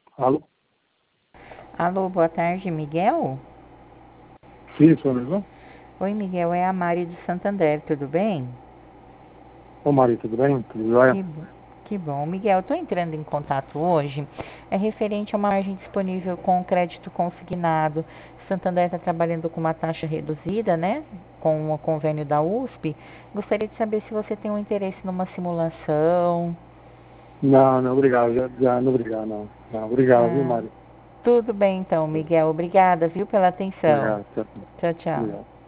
Alô? Alô, boa tarde, Miguel? Sim, sou mesmo? Oi, Miguel, é a Mari de Santander, tudo bem? Ô, Mari, tudo bem? Tudo jóia? Que, bo- que bom. Miguel, estou entrando em contato hoje. É referente a uma margem disponível com crédito consignado. Santander está trabalhando com uma taxa reduzida, né? Com o convênio da USP. Gostaria de saber se você tem um interesse numa simulação. Não, não, obrigado. Não, obrigado, não. Não, obrigado, viu, Ah, Mari? tudo bem então, Miguel. Obrigada, viu, pela atenção. Obrigado, tchau, tchau. Tchau, tchau. Obrigado.